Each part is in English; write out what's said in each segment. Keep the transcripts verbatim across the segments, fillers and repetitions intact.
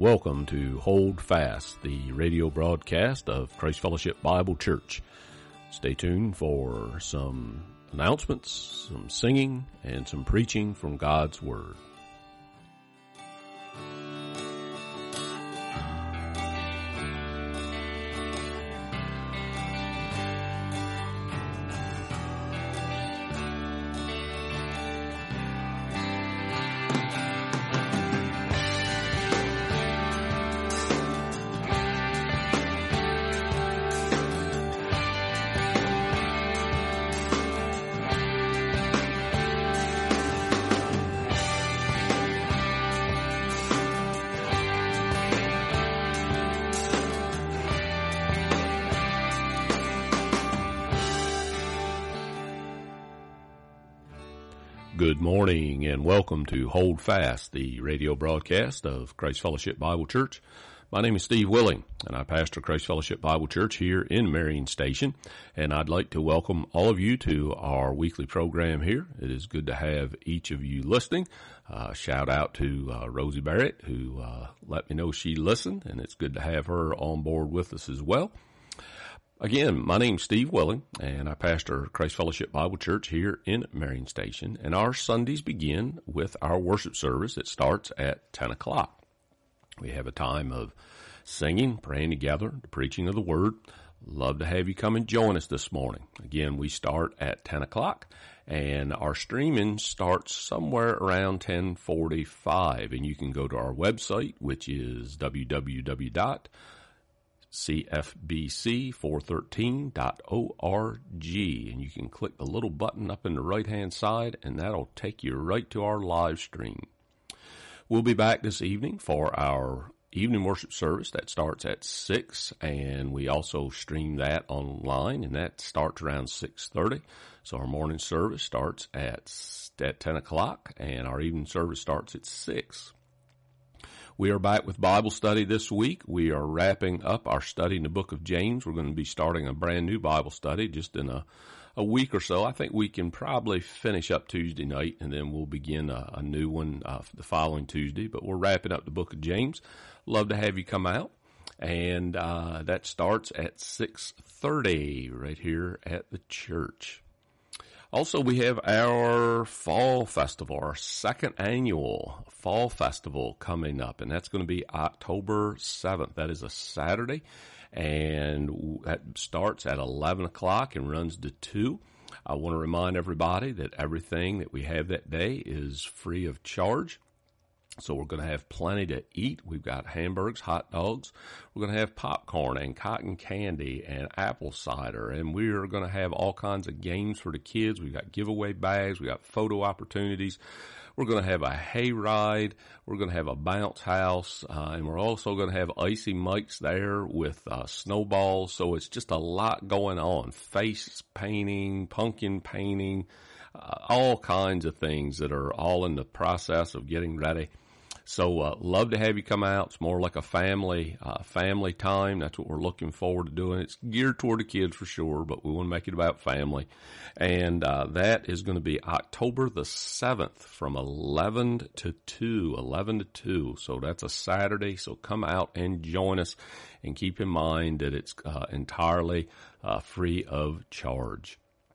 Welcome to Hold Fast, the radio broadcast of Christ Fellowship Bible Church. Stay tuned for some announcements, some singing, and some preaching from God's Word. Good morning and welcome to Hold Fast, the radio broadcast of Christ Fellowship Bible Church. My name is Steve Willing, and I pastor Christ Fellowship Bible Church here in Marion Station, and I'd like to welcome all of you to our weekly program here. It is good to have each of you listening. Uh, shout out to uh, Rosie Barrett, who uh, let me know she listened, and it's good to have her on board with us as well. Again, my name's Steve Willing, and I pastor Christ Fellowship Bible Church here in Marion Station, and our Sundays begin with our worship service. It starts at ten o'clock. We have a time of singing, praying together, the preaching of the Word. Love to have you come and join us this morning. Again, we start at ten o'clock, and our streaming starts somewhere around ten forty-five, and you can go to our website, which is w w w dot c f b c four thirteen dot org, and you can click the little button up in the right hand side and that'll take you right to our live stream. We'll be back this evening for our evening worship service that starts at six, and we also stream that online, and that starts around six thirty. So our morning service starts at at ten o'clock and our evening service starts at six. We are back with Bible study this week. We are wrapping up our study in the book of James. We're going to be starting a brand new Bible study just in a, a week or so. I think we can probably finish up Tuesday night, and then we'll begin a, a new one uh, the following Tuesday. But we're wrapping up the book of James. Love to have you come out. And uh, that starts at six thirty right here at the church. Also, we have our fall festival, our second annual fall festival coming up, and that's going to be October seventh. That is a Saturday, and that starts at eleven o'clock and runs to two. I want to remind everybody that everything that we have that day is free of charge. So we're going to have plenty to eat. We've got hamburgers, hot dogs. We're going to have popcorn and cotton candy and apple cider. And we're going to have all kinds of games for the kids. We've got giveaway bags. We've got photo opportunities. We're going to have a hay ride. We're going to have a bounce house. Uh, and we're also going to have icy mics there with uh, snowballs. So it's just a lot going on. Face painting, pumpkin painting, uh, all kinds of things that are all in the process of getting ready. So, uh, love to have you come out. It's more like a family, uh, family time. That's what we're looking forward to doing. It's geared toward the kids for sure, but we want to make it about family. And, uh, that is going to be October the seventh from eleven to two, eleven to two. So that's a Saturday. So come out and join us, and keep in mind that it's, uh, entirely, uh, free of charge.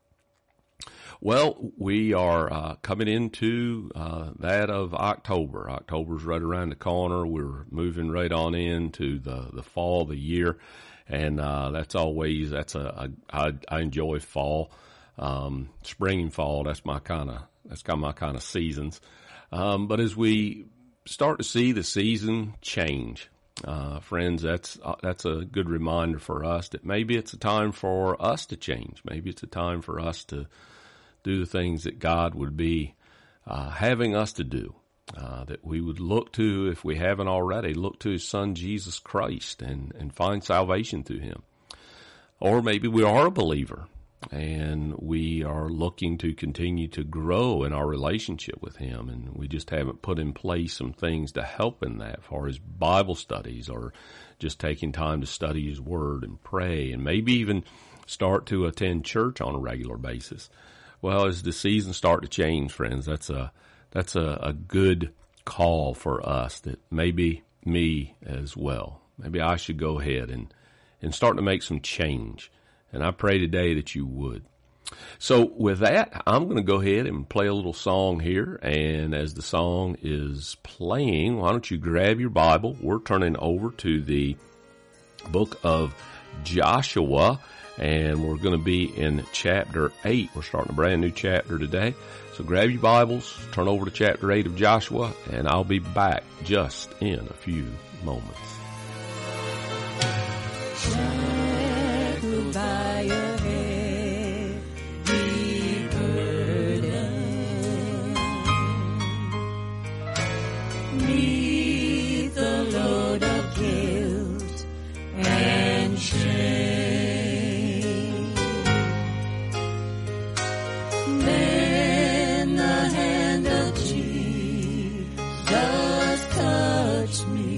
Well, we are uh, coming into uh, that of October. October's right around the corner. We're moving right on into the, the fall of the year, and uh, that's always that's a, a I, I enjoy fall, um, spring and fall. That's my kind of that's kind of my kind of seasons. Um, but as we start to see the season change, uh, friends, that's uh, that's a good reminder for us that maybe it's a time for us to change. Maybe it's a time for us to do the things that God would be uh, having us to do, uh, that we would look to, if we haven't already, look to His Son Jesus Christ and, and find salvation through Him. Or maybe we are a believer and we are looking to continue to grow in our relationship with Him, and we just haven't put in place some things to help in that, as far as Bible studies or just taking time to study His Word and pray, and maybe even start to attend church on a regular basis. Well, as the seasons start to change, friends, that's a that's a, a good call for us, that maybe me as well. Maybe I should go ahead and, and start to make some change. And I pray today that you would. So with that, I'm going to go ahead and play a little song here. And as the song is playing, why don't you grab your Bible? We're turning over to the book of Joshua, and we're going to be in chapter eight. We're starting a brand new chapter today. So grab your Bibles, turn over to chapter eight of Joshua, and I'll be back just in a few moments. Shackled by a heavy burden, 'neath the load of guilt and shame, then the hand of Jesus touched me.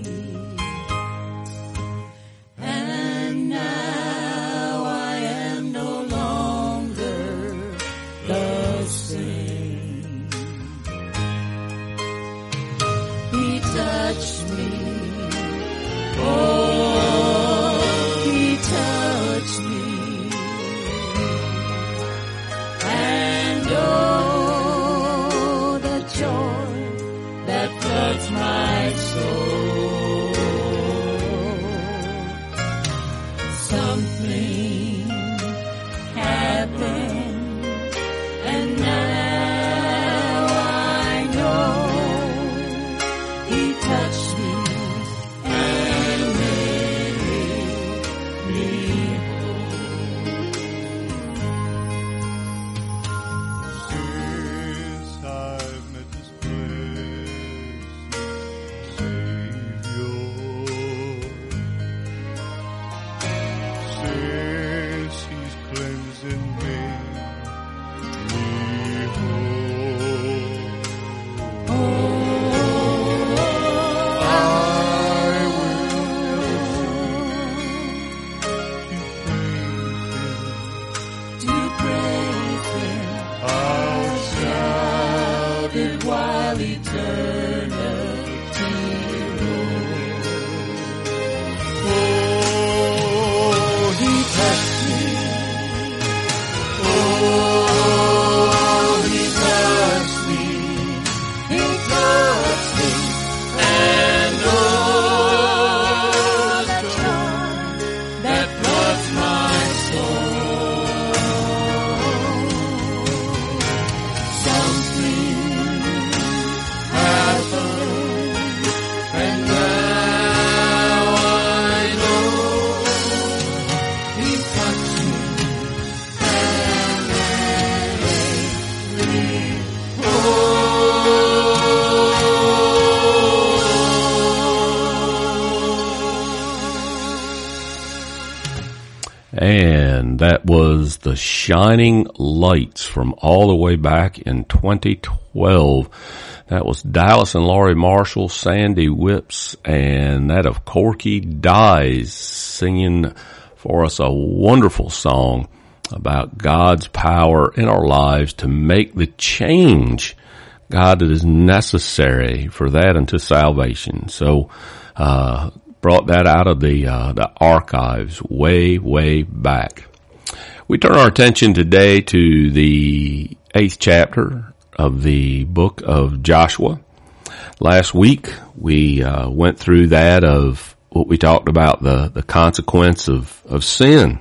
And that was the Shining Lights from all the way back in twenty twelve. That was Dallas and Laurie Marshall, Sandy Whips, and that of Corky Dyes singing for us a wonderful song about God's power in our lives to make the change, God, that is necessary for that unto salvation. So, uh, brought that out of the uh, the archives way, way back. We turn our attention today to the eighth chapter of the book of Joshua. Last week, we uh, went through that of what we talked about, the, the consequence of, of sin,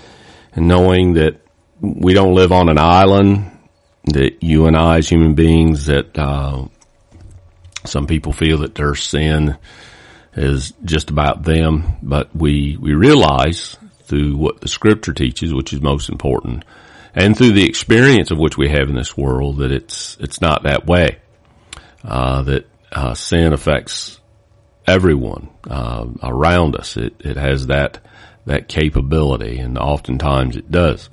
and knowing that we don't live on an island, that you and I as human beings, that uh, some people feel that their sin is just about them, but we, we realize through what the scripture teaches, which is most important, and through the experience of which we have in this world, that it's, it's not that way. Uh, that, uh, sin affects everyone, uh, around us. It, it has that, that capability, and oftentimes it does.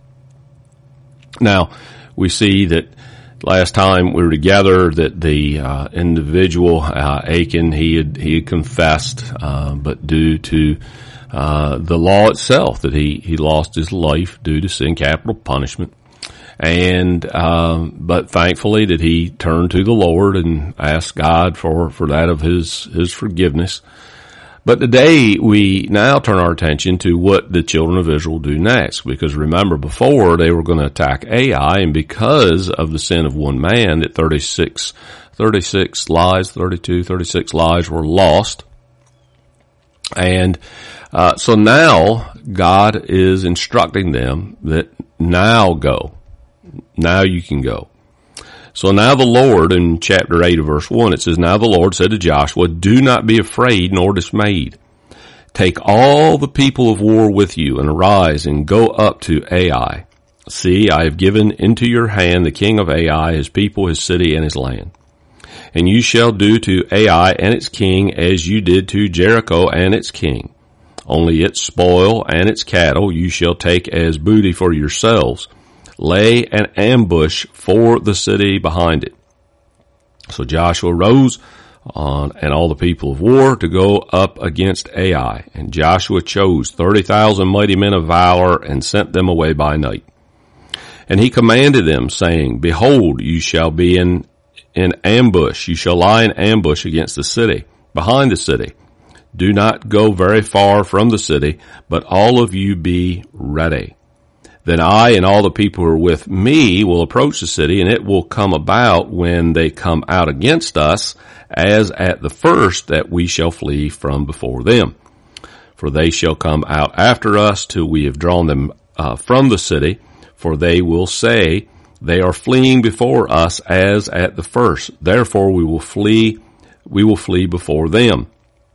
Now, we see that last time we were together that the uh, individual, uh, Achan, he had, he had confessed, uh, but due to uh, the law itself, that he, he lost his life due to sin, capital punishment. And, um, but thankfully that he turned to the Lord and asked God for, for that of his, his forgiveness. But today we now turn our attention to what the children of Israel do next, because remember before they were going to attack Ai, and because of the sin of one man, that thirty-six, thirty-six lives, thirty-two, thirty-six lives were lost. And, uh, so now God is instructing them that now go. Now you can go. So now the Lord, in chapter eight of verse one, it says, Now the Lord said to Joshua, Do not be afraid nor dismayed. Take all the people of war with you and arise and go up to Ai. See, I have given into your hand the king of Ai, his people, his city, and his land. And you shall do to Ai and its king as you did to Jericho and its king. Only its spoil and its cattle you shall take as booty for yourselves. Lay an ambush for the city behind it. So Joshua rose on and all the people of war to go up against Ai. And Joshua chose thirty thousand mighty men of valor and sent them away by night. And he commanded them, saying, Behold, you shall be in, in ambush. You shall lie in ambush against the city, behind the city. Do not go very far from the city, but all of you be ready. Then I and all the people who are with me will approach the city, and it will come about when they come out against us, as at the first, that we shall flee from before them. For they shall come out after us till we have drawn them uh, from the city, for they will say, They are fleeing before us as at the first. Therefore we will flee, we will flee before them.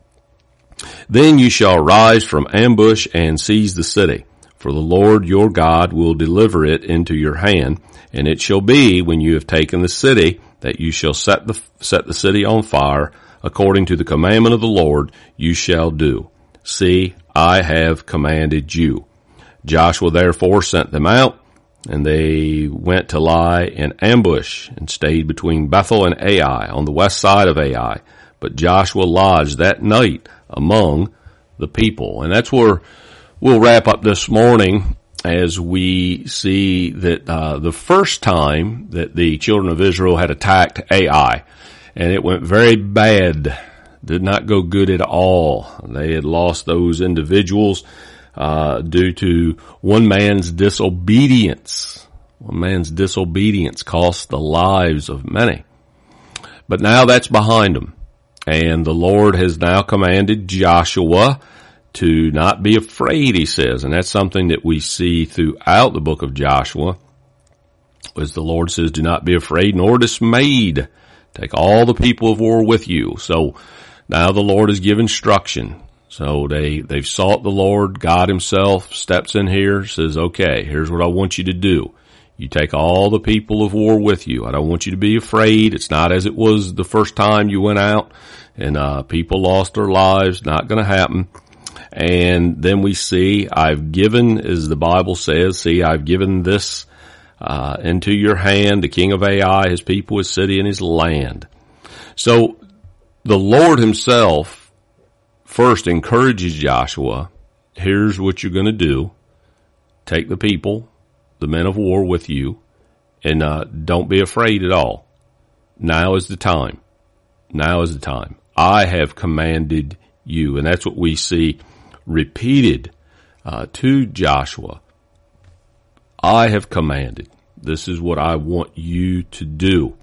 Then you shall rise from ambush and seize the city. For the Lord your God will deliver it into your hand, and it shall be when you have taken the city that you shall set the set the city on fire, according to the commandment of the Lord you shall do. See, I have commanded you. Joshua therefore sent them out, and they went to lie in ambush and stayed between Bethel and Ai on the west side of Ai. But Joshua lodged that night among the people. And that's where we'll wrap up this morning, as we see that uh, the first time that the children of Israel had attacked Ai, and it went very bad, did not go good at all. They had lost those individuals uh, due to one man's disobedience. One man's disobedience cost the lives of many. But now that's behind them, and the Lord has now commanded Joshua to not be afraid, he says. And that's something that we see throughout the book of Joshua, as the Lord says, do not be afraid nor dismayed. Take all the people of war with you. So now the Lord has given instruction. So they, they've sought the Lord. God himself steps in here, says, okay, here's what I want you to do. You take all the people of war with you. I don't want you to be afraid. It's not as it was the first time you went out and uh people lost their lives. Not going to happen. And then we see, I've given, as the Bible says, see, I've given this uh into your hand, the king of Ai, his people, his city, and his land. So the Lord himself first encourages Joshua, here's what you're going to do. Take the people, the men of war with you, and uh don't be afraid at all. Now is the time. Now is the time. I have commanded you. And that's what we see repeated uh, to Joshua. I have commanded. This is what I want you to do.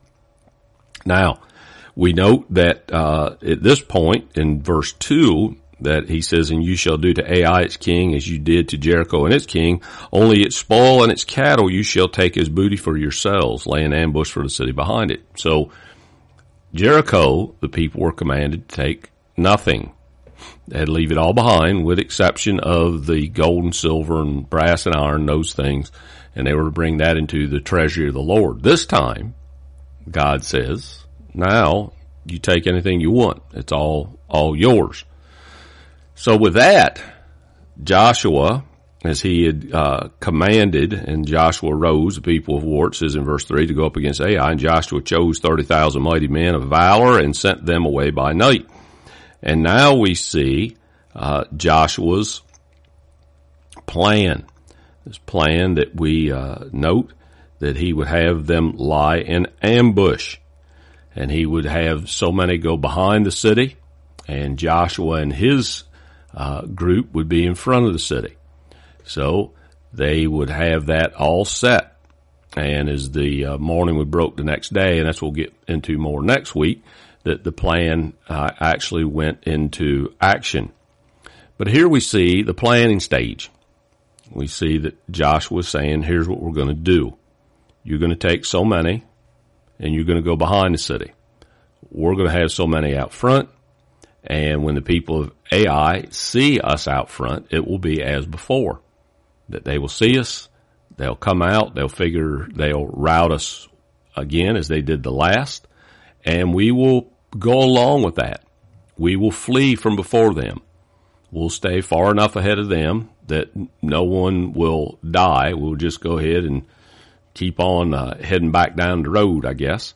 Now, we note that uh, at this point in verse two, that he says, and you shall do to Ai its king as you did to Jericho and its king. Only its spoil and its cattle you shall take as booty for yourselves. Lay an ambush for the city behind it. So Jericho, the people were commanded to take nothing. They had to leave it all behind, with exception of the gold and silver and brass and iron, those things, and they were to bring that into the treasury of the Lord. This time, God says, now you take anything you want. It's all, all yours. So with that, Joshua, as he had uh, commanded, and Joshua rose, the people of war, it says in verse three, to go up against Ai, and Joshua chose thirty thousand mighty men of valor and sent them away by night. And now we see uh, Joshua's plan. This plan that we uh, note that he would have them lie in ambush, and he would have so many go behind the city, and Joshua and his uh, group would be in front of the city. So they would have that all set. And as the uh, morning would broke the next day, and that's what we'll get into more next week, that the plan uh, actually went into action. But here we see the planning stage. We see that Joshua was saying, here's what we're going to do. You're going to take so many, and you're going to go behind the city. We're going to have so many out front, and when the people of Ai see us out front, it will be as before, that they will see us, they'll come out, they'll figure they'll rout us again as they did the last, and we will go along with that. We will flee from before them. We'll stay far enough ahead of them that no one will die. We'll just go ahead and keep on uh, heading back down the road, I guess.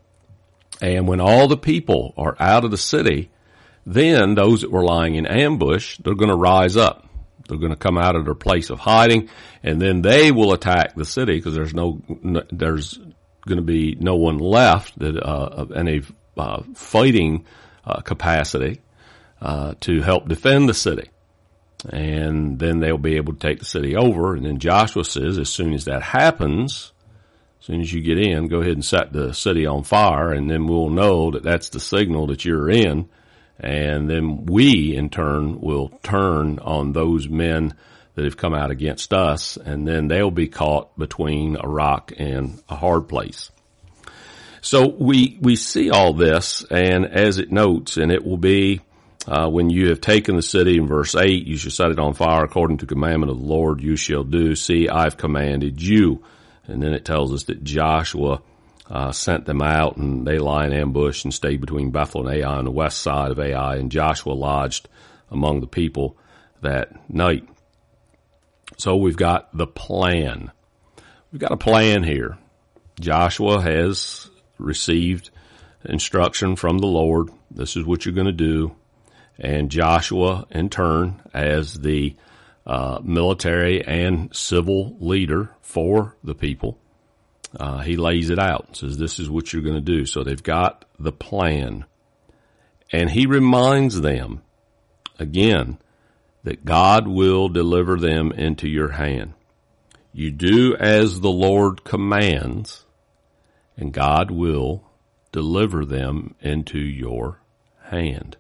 And when all the people are out of the city, then those that were lying in ambush, they're going to rise up. They're going to come out of their place of hiding, and then they will attack the city because there's no, no there's going to be no one left that uh, of any uh, fighting uh, capacity uh, to help defend the city. And then they'll be able to take the city over. And then Joshua says, as soon as that happens, as soon as you get in, go ahead and set the city on fire, and then we'll know that that's the signal that you're in. And then we, in turn, will turn on those men that have come out against us, and then they'll be caught between a rock and a hard place. So we, we see all this, and as it notes, and it will be, uh, when you have taken the city, in verse eight, you shall set it on fire according to the commandment of the Lord, you shall do. See, I've commanded you. And then it tells us that Joshua Uh, sent them out, and they lie in ambush and stayed between Bethel and Ai on the west side of Ai, and Joshua lodged among the people that night. So we've got the plan. We've got a plan here. Joshua has received instruction from the Lord. This is what you're going to do. And Joshua, in turn, as the uh, military and civil leader for the people, Uh, he lays it out, says this is what you're going to do. So they've got the plan. And he reminds them, again, that God will deliver them into your hand. You do as the Lord commands, and God will deliver them into your hand.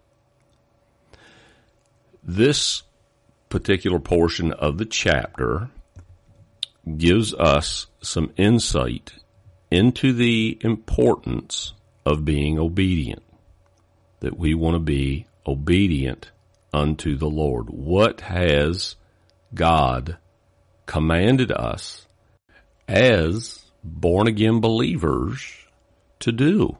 This particular portion of the chapter gives us some insight into the importance of being obedient, that we want to be obedient unto the Lord. What has God commanded us as born-again believers to do?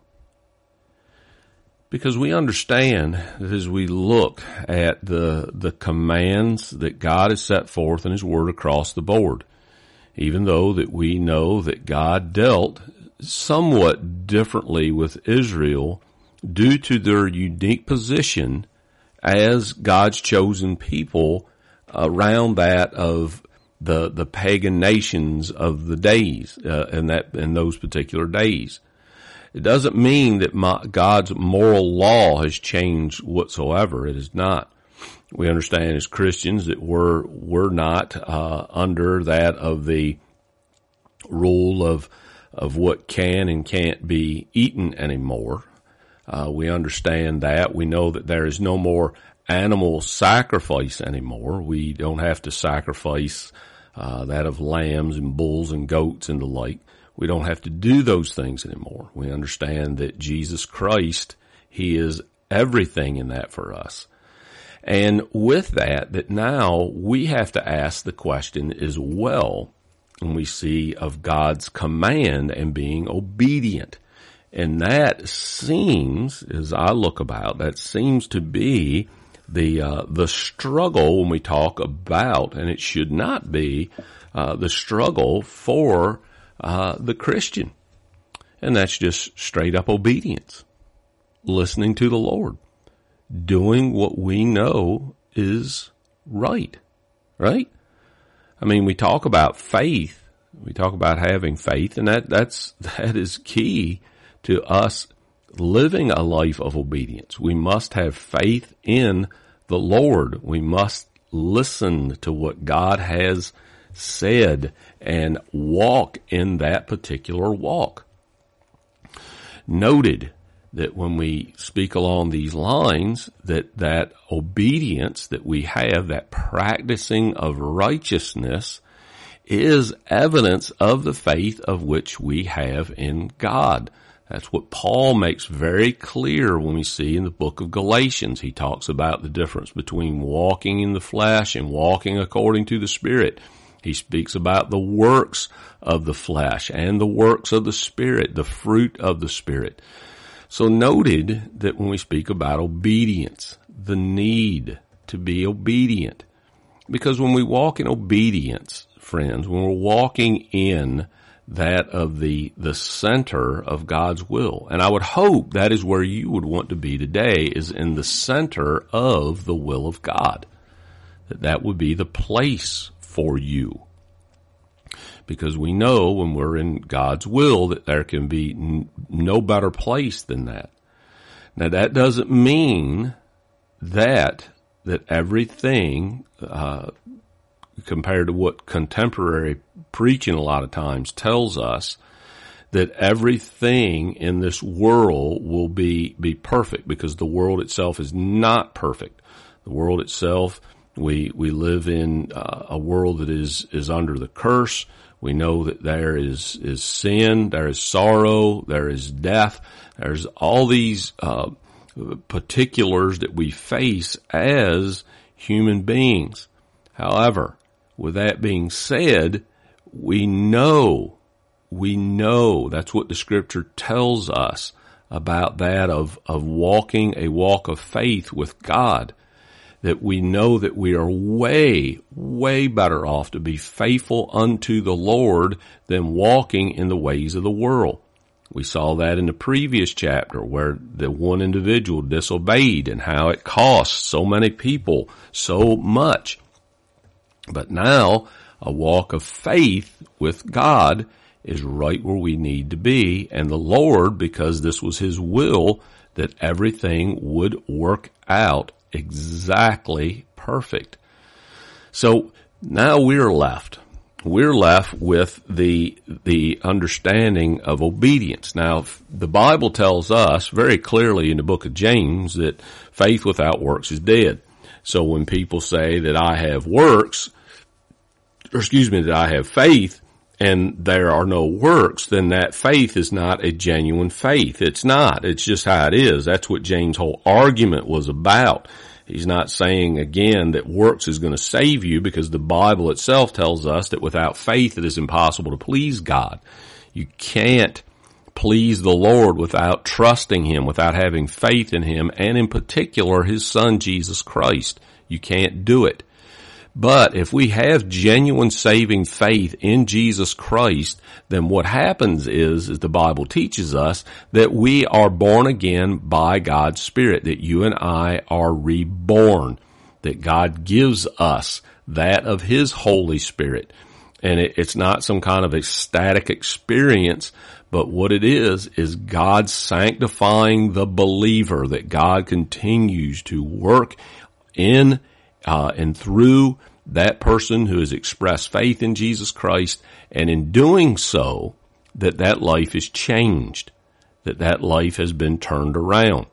Because we understand that as we look at the, the commands that God has set forth in His Word across the board, even though that we know that God dealt somewhat differently with Israel due to their unique position as God's chosen people around that of the the pagan nations of the days, uh, in that in those particular days. It doesn't mean that my, God's moral law has changed whatsoever. It is not. We understand as Christians that we're, we're not, uh, under that of the rule of, of what can and can't be eaten anymore. Uh, we understand that. We know that there is no more animal sacrifice anymore. We don't have to sacrifice, uh, that of lambs and bulls and goats and the like. We don't have to do those things anymore. We understand that Jesus Christ, He is everything in that for us. And with that, that now we have to ask the question as well, when we see of God's command and being obedient. And that seems, as I look about, that seems to be the, uh, the struggle when we talk about, and it should not be, uh, the struggle for, uh, the Christian. And that's just straight up obedience. Listening to the Lord. Doing what we know is right, right? I mean, we talk about faith We talk about having faith, and that, that's, that is key to us living a life of obedience. We must have faith in the Lord. We must listen to what God has said and walk in that particular walk. Noted that when we speak along these lines, that that obedience that we have, that practicing of righteousness, is evidence of the faith of which we have in God. That's what Paul makes very clear when we see in the book of Galatians. He talks about the difference between walking in the flesh and walking according to the Spirit. He speaks about the works of the flesh and the works of the Spirit, the fruit of the Spirit. So noted that when we speak about obedience, the need to be obedient, because when we walk in obedience, friends, when we're walking in that of the, the center of God's will, and I would hope that is where you would want to be today, is in the center of the will of God, that that would be the place for you. Because we know when we're in God's will that there can be n- no better place than that. Now that doesn't mean that, that everything, uh, compared to what contemporary preaching a lot of times tells us, that everything in this world will be, be perfect, because the world itself is not perfect. The world itself, we, we live in uh, a world that is, is under the curse. We know that there is, is sin, there is sorrow, there is death. There's all these, uh, particulars that we face as human beings. However, with that being said, we know, we know, that's what the scripture tells us about that of, of walking a walk of faith with God. That we know that we are way, way better off to be faithful unto the Lord than walking in the ways of the world. We saw that in the previous chapter where the one individual disobeyed and how it cost so many people so much. But now a walk of faith with God is right where we need to be, and the Lord, because this was His will, that everything would work out exactly perfect. So now we're left. We're left with the, the understanding of obedience. Now, the Bible tells us very clearly in the book of James that faith without works is dead. So when people say that I have works, or excuse me, that I have faith and there are no works, then that faith is not a genuine faith. It's not. It's just how it is. That's what James' whole argument was about. He's not saying, again, that works is going to save you, because the Bible itself tells us that without faith it is impossible to please God. You can't please the Lord without trusting Him, without having faith in Him, and in particular His Son, Jesus Christ. You can't do it. But if we have genuine saving faith in Jesus Christ, then what happens is, as the Bible teaches us, that we are born again by God's Spirit, that you and I are reborn, that God gives us that of His Holy Spirit. And it, it's not some kind of ecstatic experience, but what it is, is God sanctifying the believer, that God continues to work in Uh, and through that person who has expressed faith in Jesus Christ, and in doing so, that that life is changed, that that life has been turned around.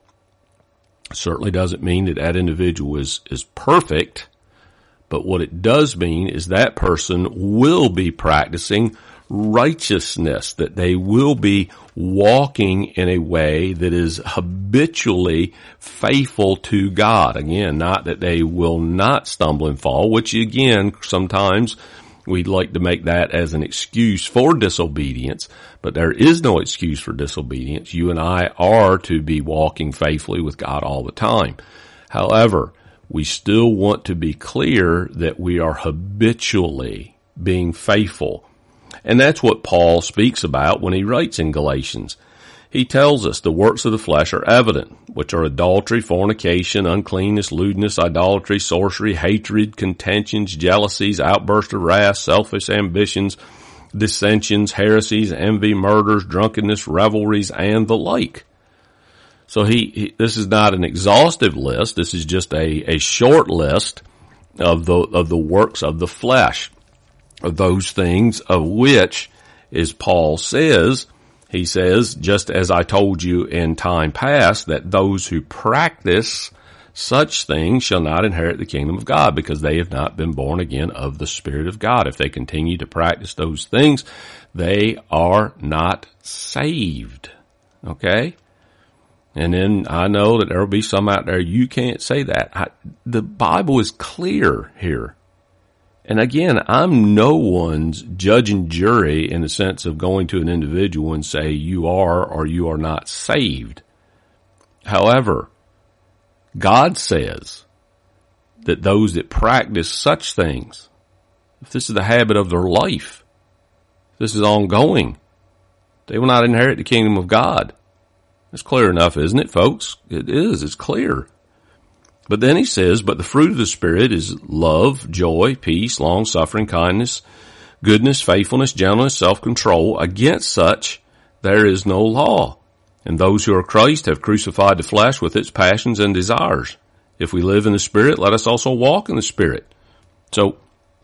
Certainly doesn't mean that that individual is, is perfect, but what it does mean is that person will be practicing righteousness, that they will be walking in a way that is habitually faithful to God. Again, not that they will not stumble and fall, which again, sometimes we'd like to make that as an excuse for disobedience, but there is no excuse for disobedience. You and I are to be walking faithfully with God all the time. However, we still want to be clear that we are habitually being faithful. And that's what Paul speaks about when he writes in Galatians. He tells us the works of the flesh are evident, which are adultery, fornication, uncleanness, lewdness, idolatry, sorcery, hatred, contentions, jealousies, outbursts of wrath, selfish ambitions, dissensions, heresies, envy, murders, drunkenness, revelries, and the like. So he, he this is not an exhaustive list. This is just a, a short list of the of the works of the flesh, of those things of which, as Paul says, he says, just as I told you in time past, that those who practice such things shall not inherit the kingdom of God, because they have not been born again of the Spirit of God. If they continue to practice those things, they are not saved. Okay? And then I know that there will be some out there, you can't say that. I, the Bible is clear here. And again, I'm no one's judge and jury in the sense of going to an individual and say you are or you are not saved. However, God says that those that practice such things, if this is the habit of their life, if this is ongoing, they will not inherit the kingdom of God. It's clear enough, isn't it, folks? It is. It's clear. But then he says, but the fruit of the Spirit is love, joy, peace, long-suffering, kindness, goodness, faithfulness, gentleness, self-control. Against such there is no law. And those who are Christ have crucified the flesh with its passions and desires. If we live in the Spirit, let us also walk in the Spirit. So,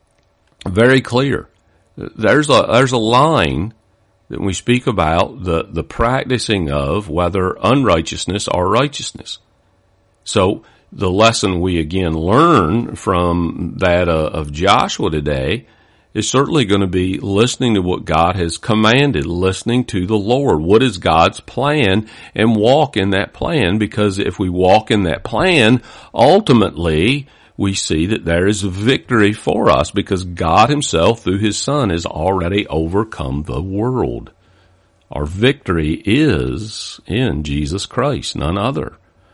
very clear. There's a, there's a line that we speak about the, the practicing of whether unrighteousness or righteousness. So, the lesson we again learn from that uh, of Joshua today is certainly going to be listening to what God has commanded, listening to the Lord. What is God's plan? And walk in that plan, because if we walk in that plan, ultimately we see that there is victory for us, because God himself through his Son has already overcome the world. Our victory is in Jesus Christ, none other.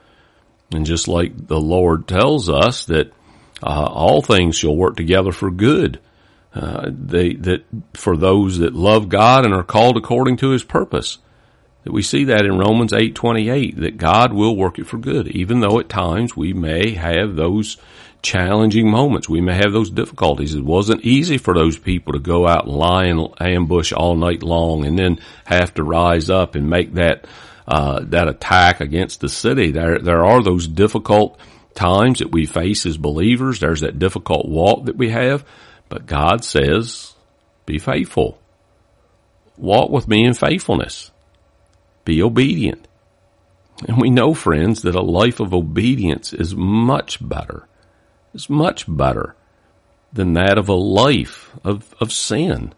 And just like the Lord tells us that uh, all things shall work together for good, uh, they that for those that love God and are called according to his purpose. That we see that in Romans eight twenty-eight, that God will work it for good, even though at times we may have those challenging moments. We may have those difficulties. It wasn't easy for those people to go out and lie in ambush all night long and then have to rise up and make that Uh, that attack against the city. There, there are those difficult times that we face as believers. There's that difficult walk that we have. But God says, be faithful. Walk with me in faithfulness. Be obedient. And we know, friends, that a life of obedience is much better. It's much better than that of a life of, of sin.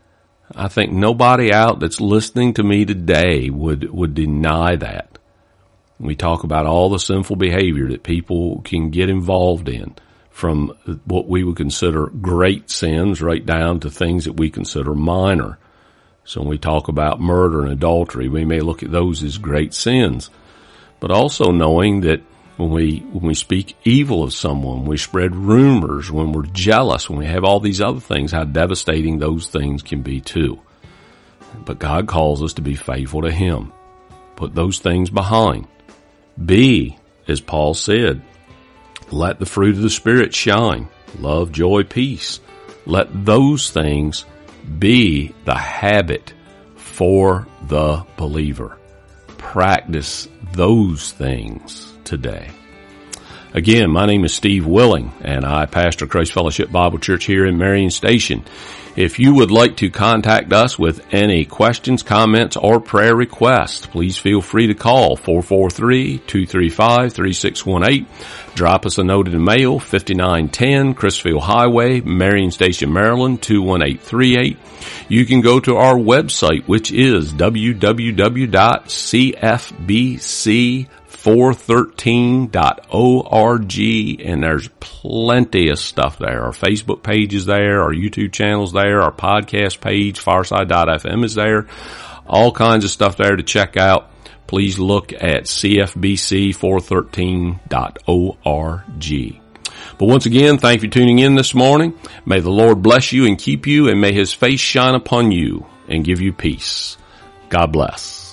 I think nobody out that's listening to me today would, would deny that. We talk about all the sinful behavior that people can get involved in, from what we would consider great sins right down to things that we consider minor. So when we talk about murder and adultery, we may look at those as great sins, but also knowing that when we, when we speak evil of someone, we spread rumors, when we're jealous, when we have all these other things, how devastating those things can be too. But God calls us to be faithful to him. Put those things behind. Be, as Paul said, let the fruit of the Spirit shine. Love, joy, peace. Let those things be the habit for the believer. Practice those things today. Again, my name is Steve Willing, and I pastor Christ Fellowship Bible Church here in Marion Station. If you would like to contact us with any questions, comments, or prayer requests, please feel free to call four four three, two three five, three six one eight. Drop us a note in the mail, fifty-nine ten Chrisfield Highway, Marion Station, Maryland, two one eight three eight. You can go to our website, which is w w w dot c f b c four thirteen dot org, and there's plenty of stuff there. Our Facebook page is there, our YouTube channel's there, our podcast page, fireside dot f m is there. All kinds of stuff there to check out. Please look at c f b c four thirteen dot org. But once again, thank you for tuning in this morning. May the Lord bless you and keep you, and may his face shine upon you and give you peace. God bless.